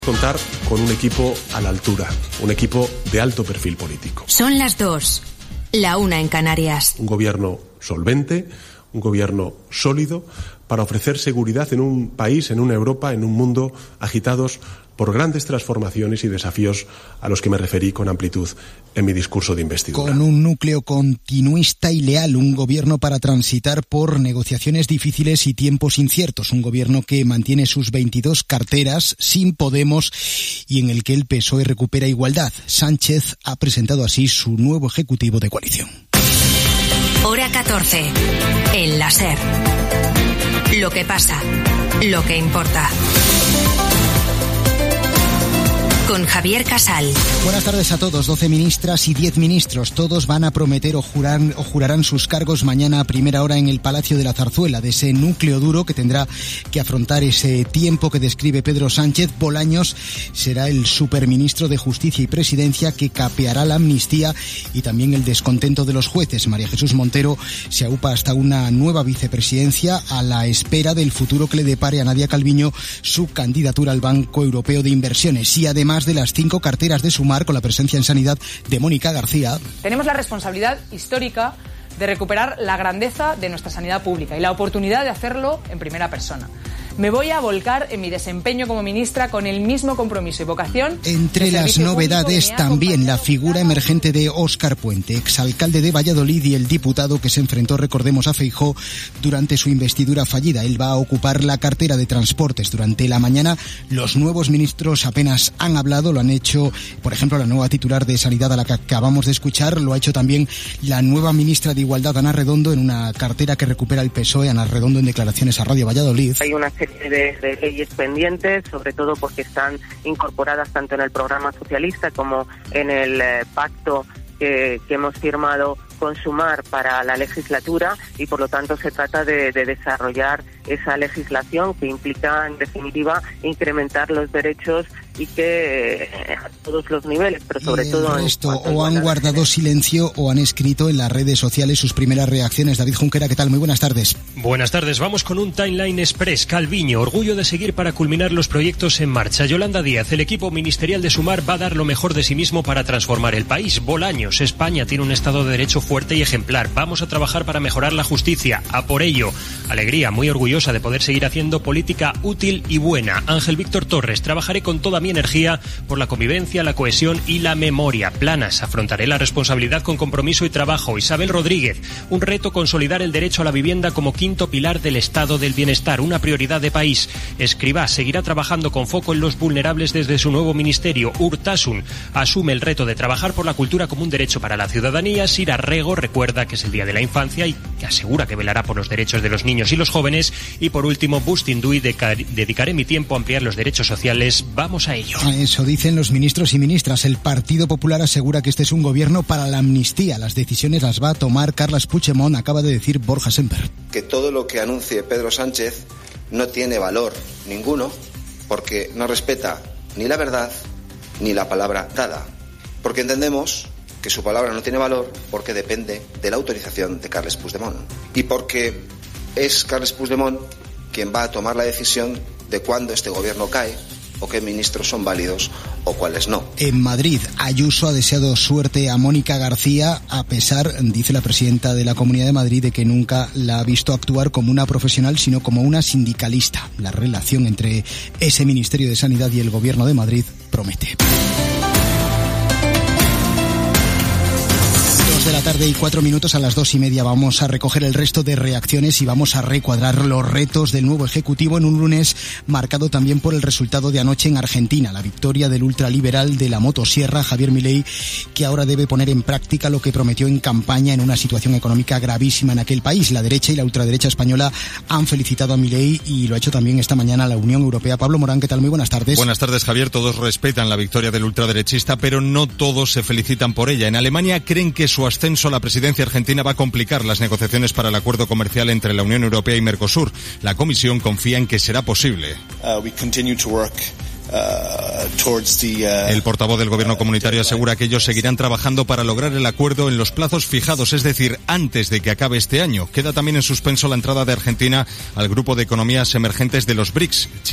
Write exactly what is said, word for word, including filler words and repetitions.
Contar con un equipo a la altura, un equipo de alto perfil político. Son las dos, la una en Canarias. Un gobierno solvente, un gobierno sólido para ofrecer seguridad en un país, en una Europa, en un mundo agitados por grandes transformaciones y desafíos a los que me referí con amplitud en mi discurso de investidura. Con un núcleo continuista y leal, un gobierno para transitar por negociaciones difíciles y tiempos inciertos, un gobierno que mantiene sus veintidós carteras sin Podemos y en el que el P S O E recupera igualdad. Sánchez ha presentado así su nuevo ejecutivo de coalición. Hora catorce, en la SER. Lo que pasa, lo que importa. Con Javier Casal. Buenas tardes a todos. doce ministras y diez ministros. Todos van a prometer o, jurar, o jurarán sus cargos mañana a primera hora en el Palacio de la Zarzuela. De ese núcleo duro que tendrá que afrontar ese tiempo que describe Pedro Sánchez, Bolaños será el superministro de Justicia y Presidencia que capeará la amnistía y también el descontento de los jueces. María Jesús Montero se aupa hasta una nueva vicepresidencia a la espera del futuro que le depare a Nadia Calviño su candidatura al Banco Europeo de Inversiones. Y además de las cinco carteras de Sumar, con la presencia en Sanidad de Mónica García. Tenemos la responsabilidad histórica de recuperar la grandeza de nuestra sanidad pública y la oportunidad de hacerlo en primera persona. Me voy a volcar en mi desempeño como ministra con el mismo compromiso y vocación. Entre las novedades también la figura emergente de Óscar Puente, exalcalde de Valladolid y el diputado que se enfrentó, recordemos, a Feijóo durante su investidura fallida. Él va a ocupar la cartera de Transportes durante la mañana. Los nuevos ministros apenas han hablado, lo han hecho, por ejemplo, la nueva titular de Sanidad a la que acabamos de escuchar, lo ha hecho también la nueva ministra de Igualdad, Ana Redondo, en una cartera que recupera el P S O E. Ana Redondo en declaraciones a Radio Valladolid. Hay una serie de, de leyes pendientes, sobre todo porque están incorporadas tanto en el programa socialista como en el eh, pacto que, que hemos firmado con Sumar para la legislatura, y por lo tanto se trata de, de desarrollar esa legislación que implica, en definitiva, incrementar los derechos y que eh, a todos los niveles, pero sobre y todo... El resto o han guardado silencio o han escrito en las redes sociales sus primeras reacciones. David Junquera, ¿qué tal? Muy buenas tardes. Buenas tardes. Vamos con un timeline express. Calviño, orgullo de seguir para culminar los proyectos en marcha. Yolanda Díaz, el equipo ministerial de Sumar va a dar lo mejor de sí mismo para transformar el país. Bolaños, España tiene un Estado de Derecho fuerte y ejemplar. Vamos a trabajar para mejorar la justicia. A por ello. Alegría, muy orgullosa de poder seguir haciendo política útil y buena. Ángel Víctor Torres, trabajaré con toda mi energía por la convivencia, la cohesión y la memoria. Planas, afrontaré la responsabilidad con compromiso y trabajo. Isabel Rodríguez, un reto consolidar el derecho a la vivienda como quinto pilar del estado del bienestar, una prioridad de país. Escrivá, seguirá trabajando con foco en los vulnerables desde su nuevo ministerio. Urtasun, asume el reto de trabajar por la cultura como un derecho para la ciudadanía. Sira Rego recuerda que es el Día de la Infancia y asegura que velará por los derechos de los niños y los jóvenes. Y por último, Bustinduy, dedicaré mi tiempo a ampliar los derechos sociales. Vamos a ello. Eso dicen los ministros y ministras. El Partido Popular asegura que este es un gobierno para la amnistía. Las decisiones las va a tomar Carles Puigdemont, acaba de decir Borja Semper. Que todo lo que anuncie Pedro Sánchez no tiene valor ninguno porque no respeta ni la verdad ni la palabra dada. Porque entendemos que su palabra no tiene valor porque depende de la autorización de Carles Puigdemont. Y porque es Carles Puigdemont quien va a tomar la decisión de cuándo este gobierno cae o qué ministros son válidos o cuáles no. En Madrid, Ayuso ha deseado suerte a Mónica García, a pesar, dice la presidenta de la Comunidad de Madrid, de que nunca la ha visto actuar como una profesional, sino como una sindicalista. La relación entre ese Ministerio de Sanidad y el Gobierno de Madrid promete. De la tarde y cuatro minutos, a las dos y media vamos a recoger el resto de reacciones y vamos a recuadrar los retos del nuevo Ejecutivo en un lunes marcado también por el resultado de anoche en Argentina, la victoria del ultraliberal de la motosierra, Javier Milei, que ahora debe poner en práctica lo que prometió en campaña en una situación económica gravísima en aquel país. La derecha y la ultraderecha española han felicitado a Milei y lo ha hecho también esta mañana la Unión Europea. Pablo Morán, ¿qué tal? Muy buenas tardes. Buenas tardes, Javier. Todos respetan la victoria del ultraderechista, pero no todos se felicitan por ella. En Alemania creen que su ascenso a la presidencia argentina va a complicar las negociaciones para el acuerdo comercial entre la Unión Europea y Mercosur. La Comisión confía en que será posible. Uh, we continue to work. El portavoz del gobierno comunitario asegura que ellos seguirán trabajando para lograr el acuerdo en los plazos fijados, es decir, antes de que acabe este año. Queda también en suspenso la entrada de Argentina al grupo de economías emergentes de los B R I C S.